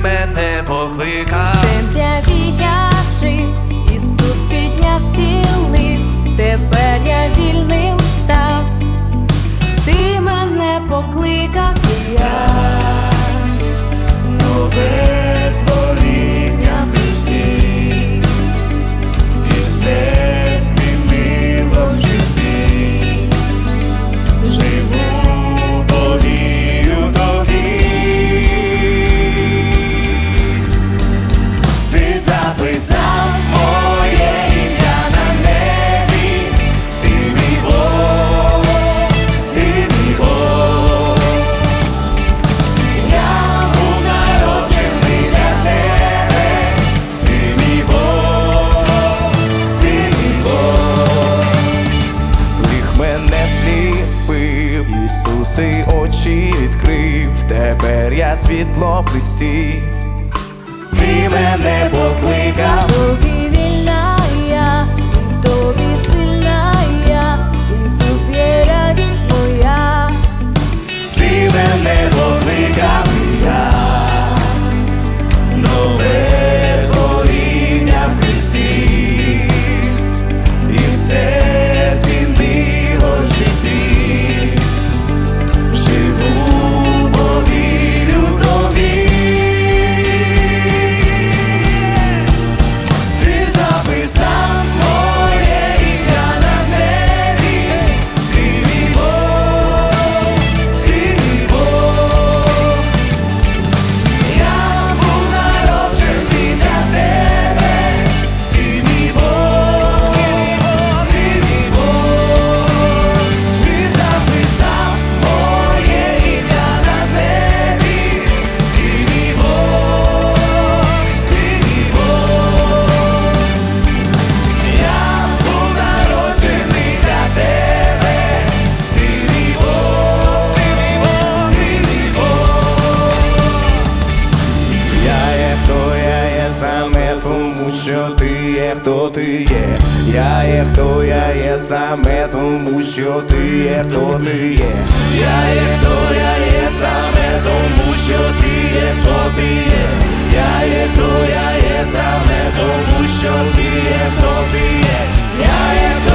мене покликав. Темряві я жив, Ісус підняв, зцілив, тепер я вільним став. Ти мене покликав, і я Нове творіння в Христі, і все змінилось в житті. Живу, бо вірю тобі. Ти записав моє ім'я на небі. Ти мій Бог, ти мій Бог. Я був народжений для тебе. Ти мій Бог, ти мій Бог. Гріх мене сліпив, Ісус, ти очі відкрив. Тепер я світло в Христі. Ти мене покликав. тобі вільна я, і в тобі сильна я. Ісус є радість моя. Ти мене покликав, і я нове творіння в Христі, і все змінилось в житті. Живу, бо вірю тобі. Ти записав моє ім'я на небі. Ти мій Бог, ти мій Бог. Я був народжений для тебе. Ти мій Бог, ти мій Бог. Ти записав моє ім'я на небі. Ти мій Бог, ти мій Бог. Я був народжений для тебе. Ти мій Бог, ти мій Бог, ти мій Бог. Я є хто я є саме тому, що ти є хто ти є. Я є хто я є саме тому, що ти є хто ти є. Я є хто я є саме тому, що ти є хто ти є. Я є хто я є саме тому, що ти є хто ти є. Я є хто